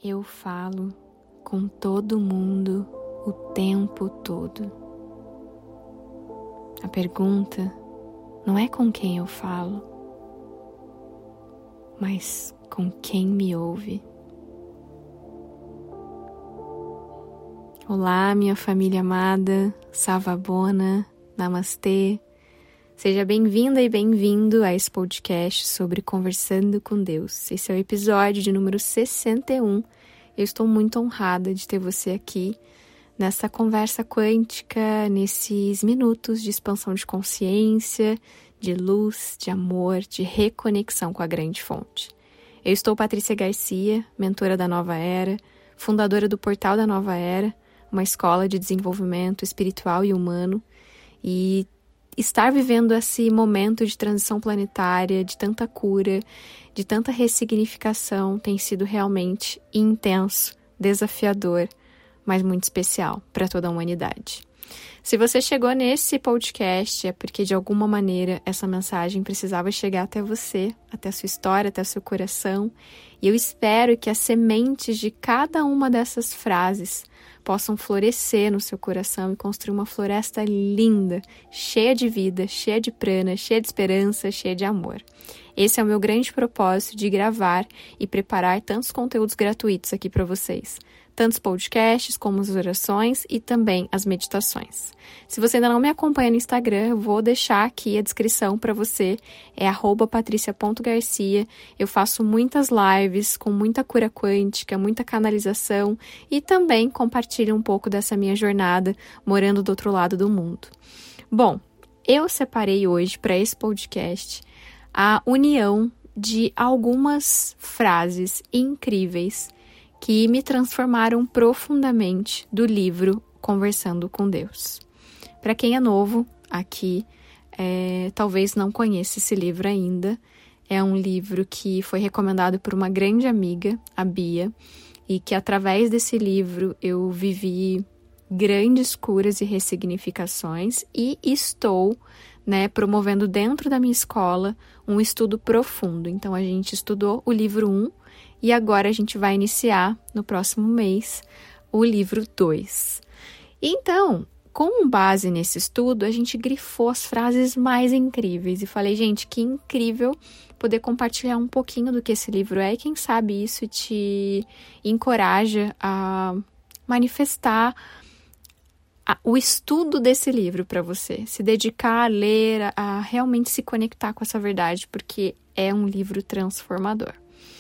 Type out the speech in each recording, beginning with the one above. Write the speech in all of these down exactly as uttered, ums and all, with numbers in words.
Eu falo com todo mundo o tempo todo. A pergunta não é com quem eu falo, mas com quem me ouve. Olá, minha família amada, Savabona, Namastê. Seja bem-vinda e bem-vindo a esse podcast sobre Conversando com Deus. Esse é o episódio de número sessenta e um. Eu estou muito honrada de ter você aqui nessa conversa quântica, nesses minutos de expansão de consciência, de luz, de amor, de reconexão com a grande fonte. Eu estou Patrícia Garcia, mentora da Nova Era, fundadora do Portal da Nova Era, uma escola de desenvolvimento espiritual e humano, e estar vivendo esse momento de transição planetária, de tanta cura, de tanta ressignificação, tem sido realmente intenso, desafiador, mas muito especial para toda a humanidade. Se você chegou nesse podcast, é porque de alguma maneira essa mensagem precisava chegar até você, até a sua história, até o seu coração, e eu espero que as sementes de cada uma dessas frases possam florescer no seu coração e construir uma floresta linda, cheia de vida, cheia de prana, cheia de esperança, cheia de amor. Esse é o meu grande propósito de gravar e preparar tantos conteúdos gratuitos aqui para vocês. Tantos podcasts como as orações e também as meditações. Se você ainda não me acompanha no Instagram, eu vou deixar aqui a descrição para você. É arroba patricia ponto garcia. Eu faço muitas lives com muita cura quântica, muita canalização e também compartilho um pouco dessa minha jornada morando do outro lado do mundo. Bom, eu separei hoje para esse podcast a união de algumas frases incríveis que me transformaram profundamente do livro Conversando com Deus. Para quem é novo aqui, é, talvez não conheça esse livro ainda. É um livro que foi recomendado por uma grande amiga, a Bia, e que através desse livro eu vivi grandes curas e ressignificações e estou, né, promovendo dentro da minha escola um estudo profundo. Então a gente estudou o livro um, e agora a gente vai iniciar, no próximo mês, o livro dois. Então, com base nesse estudo, a gente grifou as frases mais incríveis. E falei, gente, que incrível poder compartilhar um pouquinho do que esse livro é. E quem sabe isso te encoraja a manifestar a, o estudo desse livro para você. Se dedicar a ler, a, a realmente se conectar com essa verdade, porque é um livro transformador.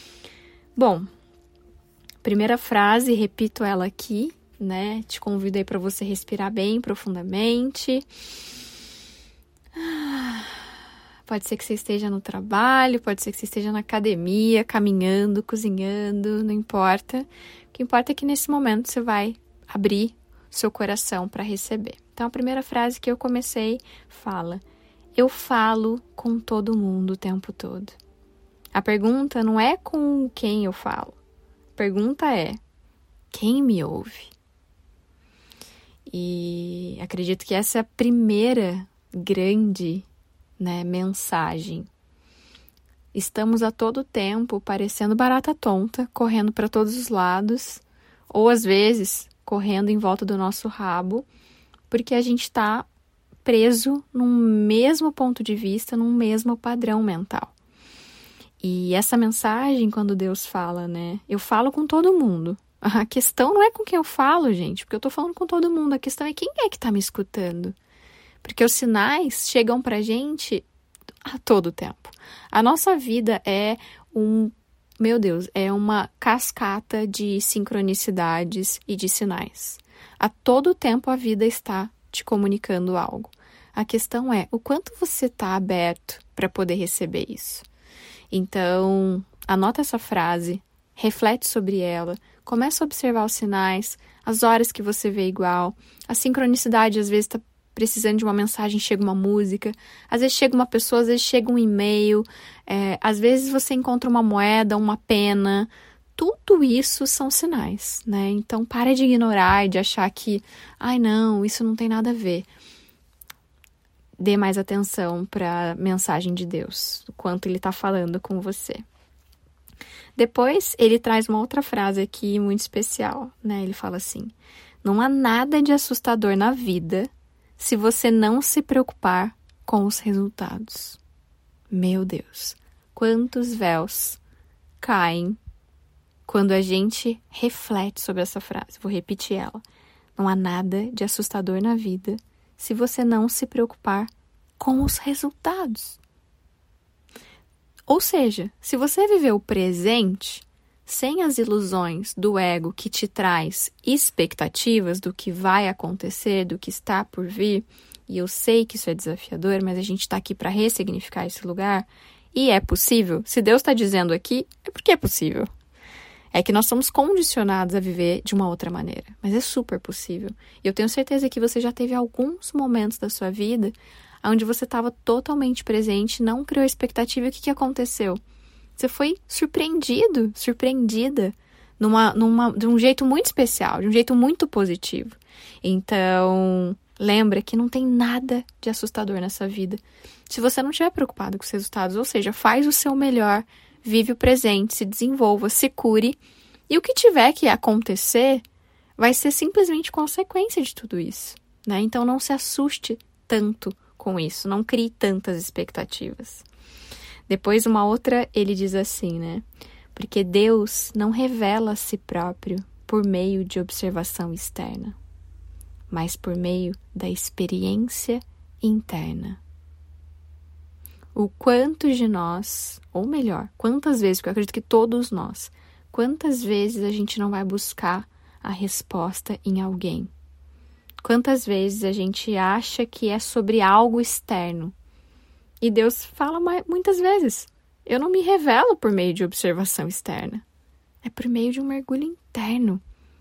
Bom, primeira frase, repito ela aqui, né? Te convido aí para você respirar bem profundamente. Pode ser que você esteja no trabalho, pode ser que você esteja na academia, caminhando, cozinhando, não importa. O que importa é que nesse momento você vai abrir seu coração para receber. Então, a primeira frase que eu comecei fala: eu falo com todo mundo o tempo todo. A pergunta não é com quem eu falo. A pergunta é: quem me ouve? E acredito que essa é a primeira grande, né, mensagem. Estamos a todo tempo parecendo barata tonta, correndo para todos os lados, ou às vezes correndo em volta do nosso rabo, porque a gente está preso num mesmo ponto de vista, num mesmo padrão mental. E essa mensagem, quando Deus fala, né? Eu falo com todo mundo. A questão não é com quem eu falo, gente, porque eu tô falando com todo mundo. A questão é quem é que tá me escutando. Porque os sinais chegam pra gente a todo tempo. A nossa vida é um, meu Deus, é uma cascata de sincronicidades e de sinais. A todo tempo a vida está te comunicando algo. A questão é o quanto você tá aberto para poder receber isso. Então, anota essa frase, reflete sobre ela, começa a observar os sinais, as horas que você vê igual, a sincronicidade, às vezes está precisando de uma mensagem, chega uma música, às vezes chega uma pessoa, às vezes chega um e-mail, é, às vezes você encontra uma moeda, uma pena, tudo isso são sinais, né? Então, para de ignorar e de achar que, ai não, isso não tem nada a ver. Dê mais atenção para a mensagem de Deus, o quanto Ele está falando com você. Depois, ele traz uma outra frase aqui muito especial, né? Ele fala assim: não há nada de assustador na vida se você não se preocupar com os resultados. Meu Deus, quantos véus caem quando a gente reflete sobre essa frase. Vou repetir ela. Não há nada de assustador na vida se você não se preocupar com os resultados. Ou seja, se você viver o presente sem as ilusões do ego que te traz expectativas do que vai acontecer, do que está por vir, e eu sei que isso é desafiador, mas a gente está aqui para ressignificar esse lugar, e é possível. Se Deus está dizendo aqui, é porque é possível. É que nós somos condicionados a viver de uma outra maneira, mas é super possível. E eu tenho certeza que você já teve alguns momentos da sua vida onde você estava totalmente presente, não criou expectativa, e o que, que aconteceu? Você foi surpreendido, surpreendida, numa, numa, de um jeito muito especial, de um jeito muito positivo. Então, lembra que não tem nada de assustador nessa vida. Se você não estiver preocupado com os resultados, ou seja, faz o seu melhor, vive o presente, se desenvolva, se cure, e o que tiver que acontecer vai ser simplesmente consequência de tudo isso, né? Então, não se assuste tanto com isso, não crie tantas expectativas. Depois, uma outra, ele diz assim, né? Porque Deus não revela a si próprio por meio de observação externa, mas por meio da experiência interna. O quanto de nós, ou melhor, quantas vezes, porque eu acredito que todos nós, quantas vezes a gente não vai buscar a resposta em alguém? Quantas vezes a gente acha que é sobre algo externo? E Deus fala muitas vezes: eu não me revelo por meio de observação externa. É por meio de um mergulho interno.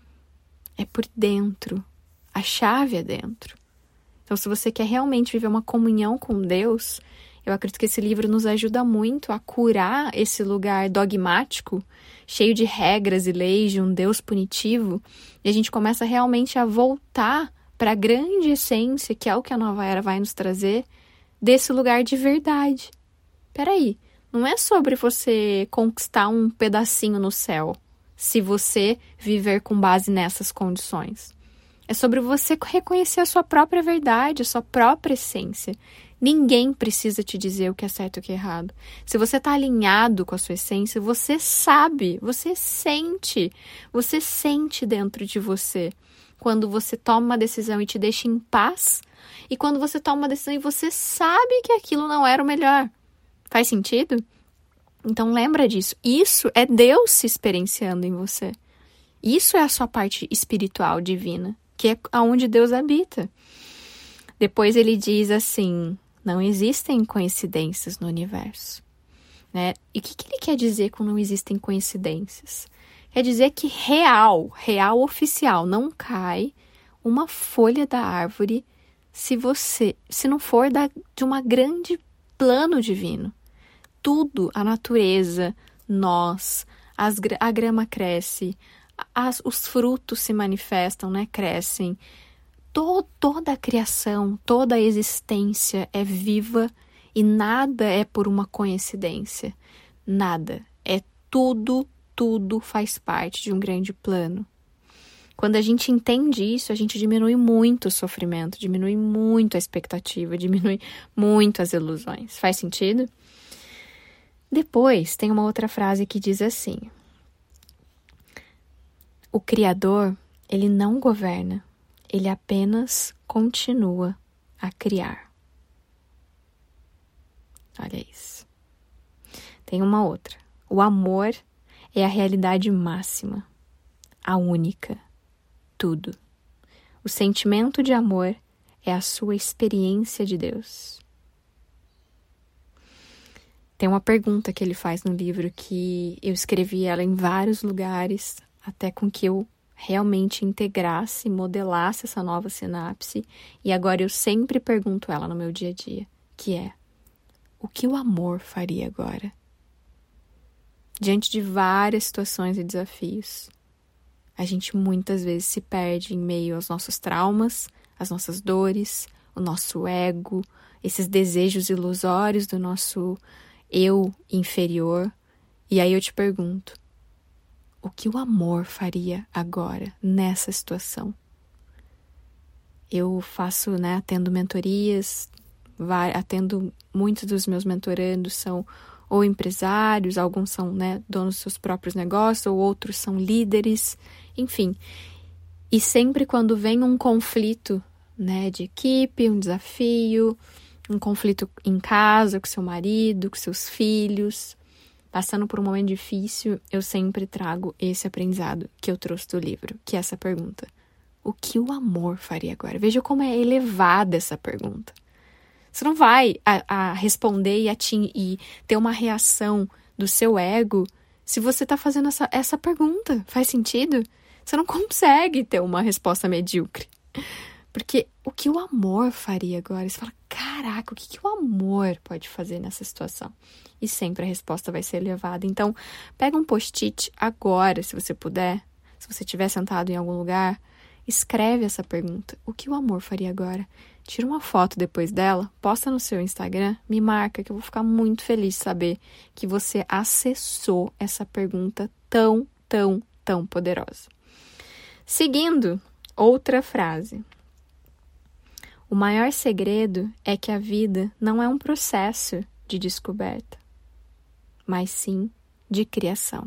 É por dentro. A chave é dentro. Então, se você quer realmente viver uma comunhão com Deus, eu acredito que esse livro nos ajuda muito a curar esse lugar dogmático, cheio de regras e leis de um Deus punitivo, e a gente começa realmente a voltar para a grande essência, que é o que a nova era vai nos trazer, desse lugar de verdade. Peraí, não é sobre você conquistar um pedacinho no céu, se você viver com base nessas condições. É sobre você reconhecer a sua própria verdade, a sua própria essência. Ninguém precisa te dizer o que é certo e o que é errado. Se você está alinhado com a sua essência, você sabe, você sente, você sente dentro de você. Quando você toma uma decisão e te deixa em paz, e quando você toma uma decisão e você sabe que aquilo não era o melhor. Faz sentido? Então lembra disso. Isso é Deus se experienciando em você. Isso é a sua parte espiritual divina, que é onde Deus habita. Depois ele diz assim: não existem coincidências no universo, né? E o que, que ele quer dizer com não existem coincidências? Quer dizer que real, real oficial, não cai uma folha da árvore se você, se não for da, de uma grande plano divino. Tudo, a natureza, nós, as, a grama cresce, as, os frutos se manifestam, né? Crescem. Todo, toda a criação, toda a existência é viva e nada é por uma coincidência. Nada. É tudo, tudo faz parte de um grande plano. Quando a gente entende isso, a gente diminui muito o sofrimento, diminui muito a expectativa, diminui muito as ilusões. Faz sentido? Depois, tem uma outra frase que diz assim: o Criador, ele não governa, ele apenas continua a criar. Olha isso. Tem uma outra. O amor é a realidade máxima, a única, tudo. O sentimento de amor é a sua experiência de Deus. Tem uma pergunta que ele faz no livro que eu escrevi ela em vários lugares, até com que eu realmente integrasse, modelasse essa nova sinapse. E agora eu sempre pergunto ela no meu dia a dia, que é: o que o amor faria agora? Diante de várias situações e desafios, a gente muitas vezes se perde em meio aos nossos traumas, às nossas dores, o nosso ego, esses desejos ilusórios do nosso eu inferior. E aí eu te pergunto, o que o amor faria agora, nessa situação? Eu faço, né, atendo mentorias, atendo muitos dos meus mentorandos são ou empresários, alguns são, né, donos dos seus próprios negócios, ou outros são líderes, enfim. E sempre quando vem um conflito, né, de equipe, um desafio, um conflito em casa, com seu marido, com seus filhos, passando por um momento difícil, eu sempre trago esse aprendizado que eu trouxe do livro, que é essa pergunta. O que o amor faria agora? Veja como é elevada essa pergunta. Você não vai a, a responder e, ating, e ter uma reação do seu ego se você está fazendo essa, essa pergunta. Faz sentido? Você não consegue ter uma resposta medíocre. Porque o que o amor faria agora? Você fala, caraca, o que, que o amor pode fazer nessa situação? E sempre a resposta vai ser elevada. Então, pega um post-it agora, se você puder. Se você estiver sentado em algum lugar, escreve essa pergunta. O que o amor faria agora? Tira uma foto depois dela, posta no seu Instagram, me marca, que eu vou ficar muito feliz de saber que você acessou essa pergunta tão, tão, tão poderosa. Seguindo, outra frase. O maior segredo é que a vida não é um processo de descoberta, mas sim de criação.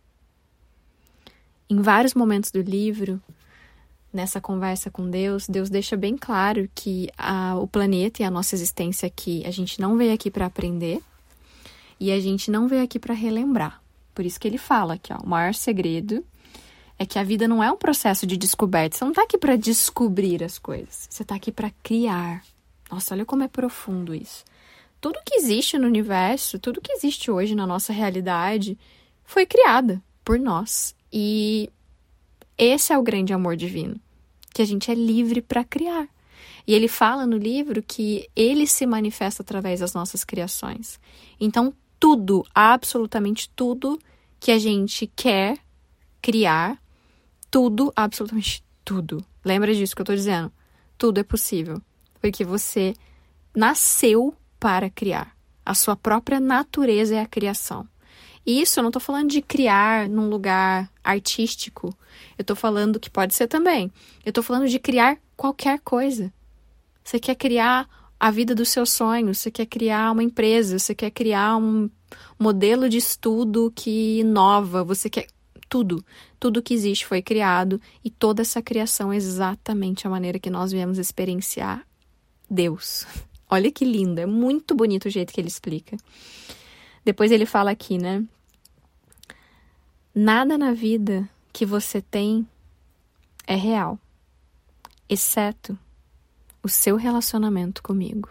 Em vários momentos do livro, nessa conversa com Deus, Deus deixa bem claro que a, o planeta e a nossa existência aqui, a gente não veio aqui para aprender e a gente não veio aqui para relembrar. Por isso que ele fala que ó, o maior segredo é que a vida não é um processo de descoberta. Você não está aqui para descobrir as coisas, você está aqui para criar. Nossa, olha como é profundo isso. Tudo que existe no universo, tudo que existe hoje na nossa realidade, foi criada por nós. E esse é o grande amor divino, que a gente é livre para criar. E ele fala no livro que ele se manifesta através das nossas criações. Então, tudo, absolutamente tudo que a gente quer criar, tudo, absolutamente tudo. Lembra disso que eu tô dizendo? Tudo é possível, porque você nasceu para criar. A sua própria natureza é a criação. E isso eu não tô falando de criar num lugar artístico. Eu tô falando que pode ser também. Eu tô falando de criar qualquer coisa. Você quer criar a vida dos seus sonhos, você quer criar uma empresa, você quer criar um modelo de estudo que inova, você quer... Tudo, tudo que existe foi criado e toda essa criação é exatamente a maneira que nós viemos experienciar Deus. Olha que lindo, é muito bonito o jeito que ele explica. Depois ele fala aqui, né? Nada na vida que você tem é real, exceto o seu relacionamento comigo.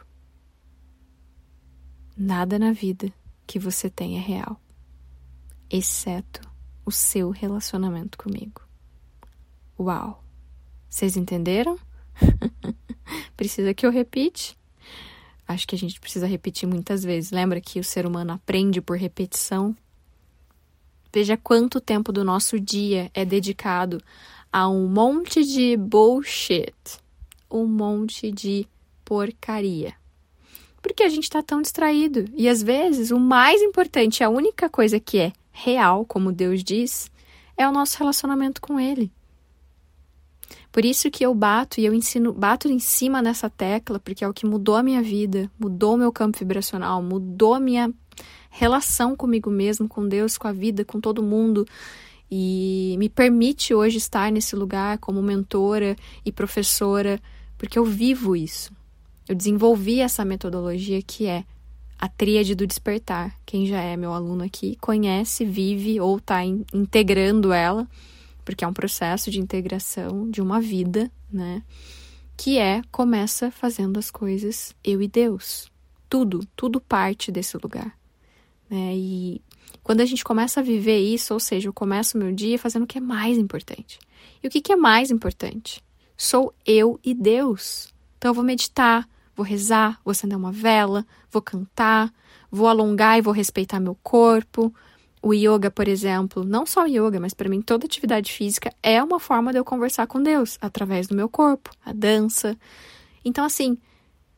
Nada na vida que você tem é real, exceto o seu relacionamento comigo. Uau! Vocês entenderam? Precisa que eu repite? Acho que a gente precisa repetir muitas vezes. Lembra que o ser humano aprende por repetição? Veja quanto tempo do nosso dia é dedicado a um monte de bullshit, um monte de porcaria. Porque a gente está tão distraído. E às vezes o mais importante, a única coisa que é real, como Deus diz, é o nosso relacionamento com Ele. Por isso que eu bato e eu ensino, bato em cima nessa tecla, porque é o que mudou a minha vida, mudou o meu campo vibracional, mudou a minha relação comigo mesmo, com Deus, com a vida, com todo mundo, e me permite hoje estar nesse lugar como mentora e professora, porque eu vivo isso. Eu desenvolvi essa metodologia que é a tríade do despertar. Quem já é meu aluno aqui conhece, vive ou está in- integrando ela, porque é um processo de integração de uma vida, né? Que é, começa fazendo as coisas eu e Deus. Tudo, tudo parte desse lugar. Né? E quando a gente começa a viver isso, ou seja, eu começo o meu dia fazendo o que é mais importante. E o que, que é mais importante? Sou eu e Deus. Então eu vou meditar, vou rezar, vou acender uma vela, vou cantar, vou alongar e vou respeitar meu corpo. O yoga, por exemplo, não só o yoga, mas para mim toda atividade física é uma forma de eu conversar com Deus, através do meu corpo, a dança. Então, assim,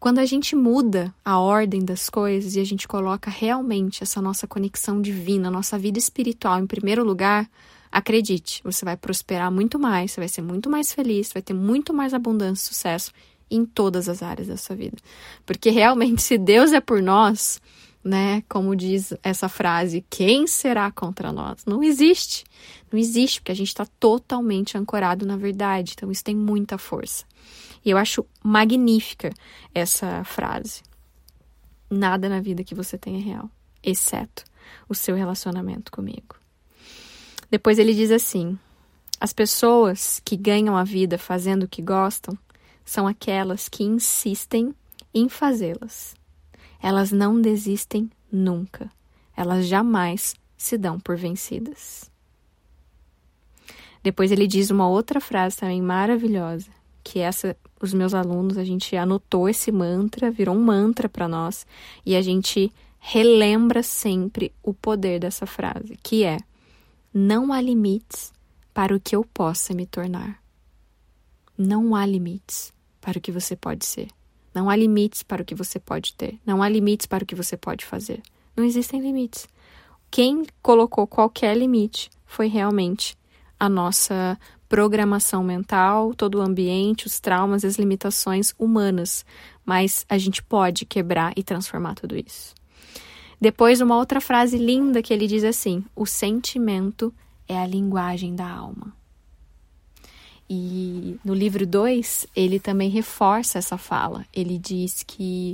Quando a gente muda a ordem das coisas e a gente coloca realmente essa nossa conexão divina, nossa vida espiritual em primeiro lugar, acredite, você vai prosperar muito mais, você vai ser muito mais feliz, você vai ter muito mais abundância e sucesso em todas as áreas da sua vida. Porque realmente, se Deus é por nós, né, como diz essa frase, quem será contra nós? Não existe. Não existe, porque a gente está totalmente ancorado na verdade. Então, isso tem muita força. E eu acho magnífica essa frase. Nada na vida que você tem é real, exceto o seu relacionamento comigo. Depois ele diz assim: as pessoas que ganham a vida fazendo o que gostam são aquelas que insistem em fazê-las. Elas não desistem nunca. Elas jamais se dão por vencidas. Depois ele diz uma outra frase também maravilhosa, que essa, os meus alunos, a gente anotou esse mantra, virou um mantra para nós, e a gente relembra sempre o poder dessa frase, que é: não há limites para o que eu possa me tornar. Não há limites para o que você pode ser. Não há limites para o que você pode ter. Não há limites para o que você pode fazer. Não existem limites. Quem colocou qualquer limite foi realmente a nossa programação mental, todo o ambiente, os traumas, as limitações humanas. Mas a gente pode quebrar e transformar tudo isso. Depois, uma outra frase linda que ele diz assim: o sentimento é a linguagem da alma. E no livro dois, ele também reforça essa fala. Ele diz que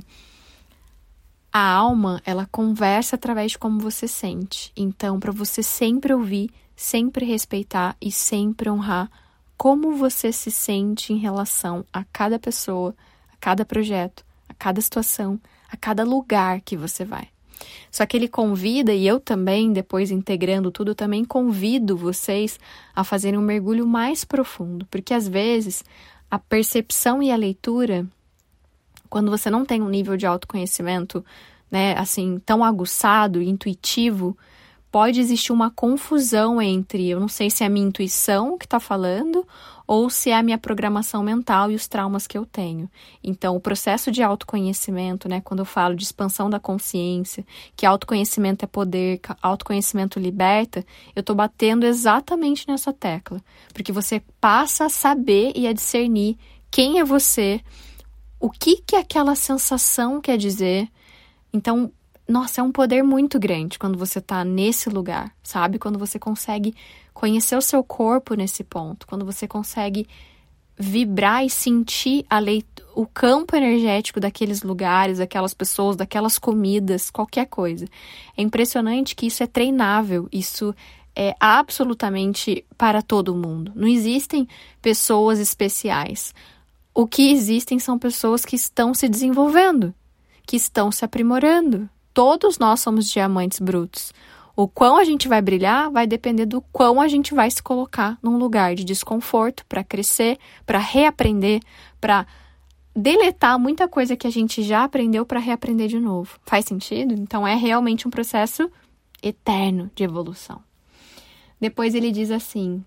a alma, ela conversa através de como você sente. Então, para você sempre ouvir, sempre respeitar e sempre honrar como você se sente em relação a cada pessoa, a cada projeto, a cada situação, a cada lugar que você vai. Só que ele convida, e eu também, depois integrando tudo, também convido vocês a fazerem um mergulho mais profundo, porque às vezes a percepção e a leitura, quando você não tem um nível de autoconhecimento, né, assim, tão aguçado e intuitivo, pode existir uma confusão entre, eu não sei se é a minha intuição que está falando ou se é a minha programação mental e os traumas que eu tenho. Então, o processo de autoconhecimento, né, quando eu falo de expansão da consciência, que autoconhecimento é poder, que autoconhecimento liberta, eu estou batendo exatamente nessa tecla. Porque você passa a saber e a discernir quem é você, o que, que aquela sensação quer dizer. Então, nossa, é um poder muito grande quando você tá nesse lugar, sabe? Quando você consegue conhecer o seu corpo nesse ponto, quando você consegue vibrar e sentir a leit- o campo energético daqueles lugares, daquelas pessoas, daquelas comidas, qualquer coisa. É impressionante que isso é treinável, isso é absolutamente para todo mundo. Não existem pessoas especiais. O que existem são pessoas que estão se desenvolvendo, que estão se aprimorando. Todos nós somos diamantes brutos. O quão a gente vai brilhar vai depender do quão a gente vai se colocar num lugar de desconforto para crescer, para reaprender, para deletar muita coisa que a gente já aprendeu para reaprender de novo. Faz sentido? Então é realmente um processo eterno de evolução. Depois ele diz assim: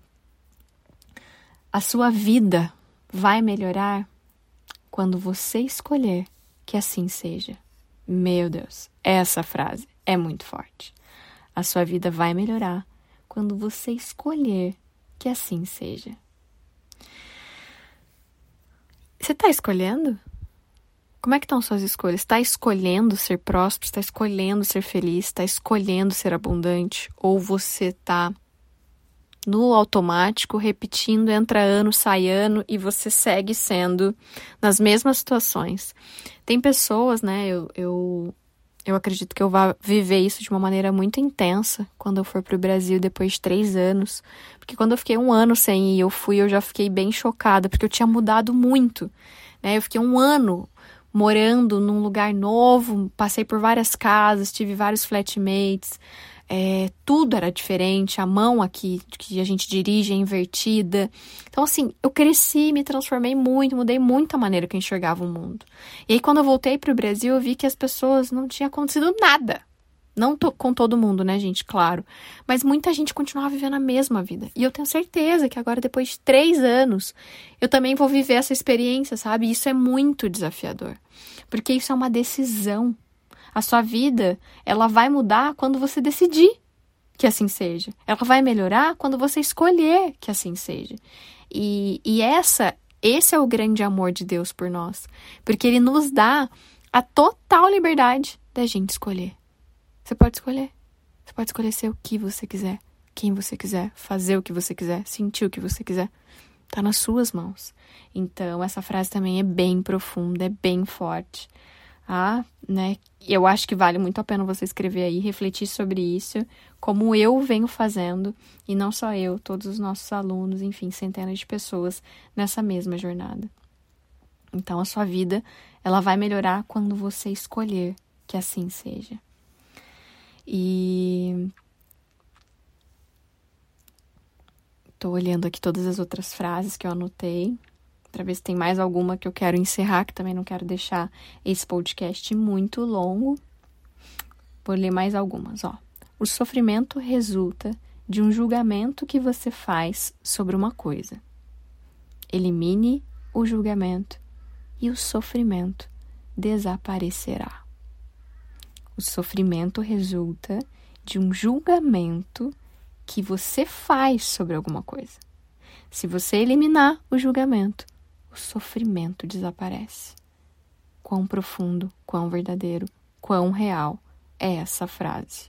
a sua vida vai melhorar quando você escolher que assim seja. Meu Deus, essa frase é muito forte. A sua vida vai melhorar quando você escolher que assim seja. Você está escolhendo? Como é que estão suas escolhas? Está escolhendo ser próspero? Está escolhendo ser feliz? Está escolhendo ser abundante? Ou você está no automático, repetindo, entra ano, sai ano, e você segue sendo nas mesmas situações? Tem pessoas, né, eu, eu, eu acredito que eu vá viver isso de uma maneira muito intensa quando eu for para o Brasil depois de três anos, porque quando eu fiquei um ano sem ir, eu fui, eu já fiquei bem chocada, porque eu tinha mudado muito, né, eu fiquei um ano morando num lugar novo, passei por várias casas, tive vários flatmates, É, tudo era diferente, a mão aqui que a gente dirige é invertida. Então, assim, eu cresci, me transformei muito, mudei muito a maneira que eu enxergava o mundo. E aí, quando eu voltei para o Brasil, eu vi que as pessoas não tinha acontecido nada. Não tô com todo mundo, né, gente? Claro. Mas muita gente continuava vivendo a mesma vida. E eu tenho certeza que agora, depois de três anos, eu também vou viver essa experiência, sabe? E isso é muito desafiador. Porque isso é uma decisão. A sua vida, ela vai mudar quando você decidir que assim seja. Ela vai melhorar quando você escolher que assim seja. E, e essa, esse é o grande amor de Deus por nós. Porque Ele nos dá a total liberdade da gente escolher. Você pode escolher. Você pode escolher ser o que você quiser, quem você quiser, fazer o que você quiser, sentir o que você quiser. Tá nas suas mãos. Então, essa frase também é bem profunda, é bem forte. Ah, né? Eu acho que vale muito a pena você escrever aí, refletir sobre isso, como eu venho fazendo, e não só eu, todos os nossos alunos, enfim, centenas de pessoas nessa mesma jornada. Então, a sua vida, ela vai melhorar quando você escolher que assim seja. E tô olhando aqui todas as outras frases que eu anotei, para ver se tem mais alguma que eu quero encerrar, que também não quero deixar esse podcast muito longo. Vou ler mais algumas, ó. O sofrimento resulta de um julgamento que você faz sobre uma coisa. Elimine o julgamento e o sofrimento desaparecerá. O sofrimento resulta de um julgamento que você faz sobre alguma coisa. Se você eliminar o julgamento, o sofrimento desaparece. Quão profundo, quão verdadeiro, quão real é essa frase.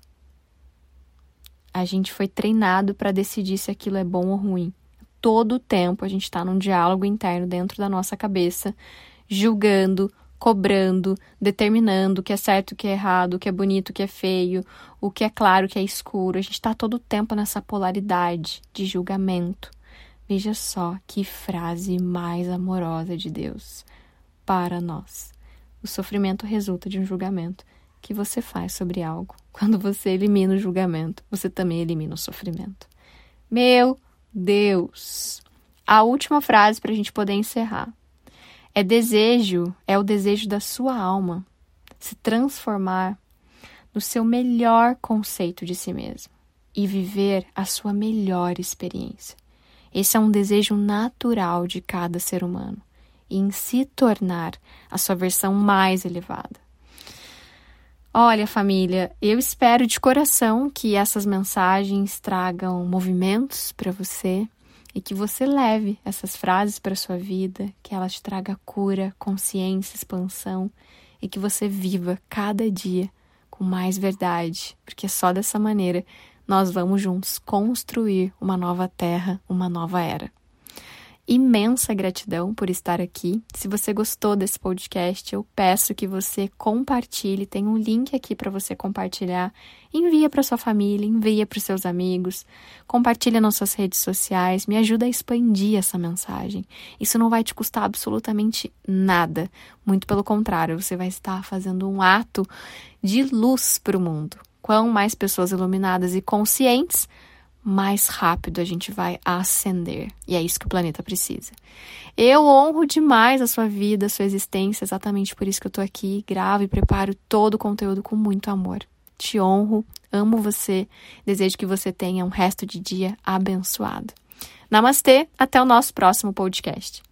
A gente foi treinado para decidir se aquilo é bom ou ruim. Todo o tempo a gente está num diálogo interno dentro da nossa cabeça, julgando, cobrando, determinando o que é certo, o que é errado, o que é bonito, o que é feio, o que é claro, o que é escuro. A gente está todo o tempo nessa polaridade de julgamento. Veja só que frase mais amorosa de Deus para nós. O sofrimento resulta de um julgamento que você faz sobre algo. Quando você elimina o julgamento, você também elimina o sofrimento. Meu Deus! A última frase para a gente poder encerrar. É desejo, é o desejo da sua alma se transformar no seu melhor conceito de si mesmo e viver a sua melhor experiência. Esse é um desejo natural de cada ser humano, em se tornar a sua versão mais elevada. Olha, família, eu espero de coração que essas mensagens tragam movimentos para você e que você leve essas frases para a sua vida, que elas te tragam cura, consciência, expansão e que você viva cada dia com mais verdade, porque só dessa maneira nós vamos juntos construir uma nova terra, uma nova era. Imensa gratidão por estar aqui. Se você gostou desse podcast, eu peço que você compartilhe. Tem um link aqui para você compartilhar. Envia para sua família, envia para os seus amigos. Compartilha nas suas redes sociais. Me ajuda a expandir essa mensagem. Isso não vai te custar absolutamente nada. Muito pelo contrário, você vai estar fazendo um ato de luz para o mundo. Quanto mais pessoas iluminadas e conscientes, mais rápido a gente vai ascender. E é isso que o planeta precisa. Eu honro demais a sua vida, a sua existência, exatamente por isso que eu tô aqui, gravo e preparo todo o conteúdo com muito amor. Te honro, amo você, desejo que você tenha um resto de dia abençoado. Namastê, até o nosso próximo podcast.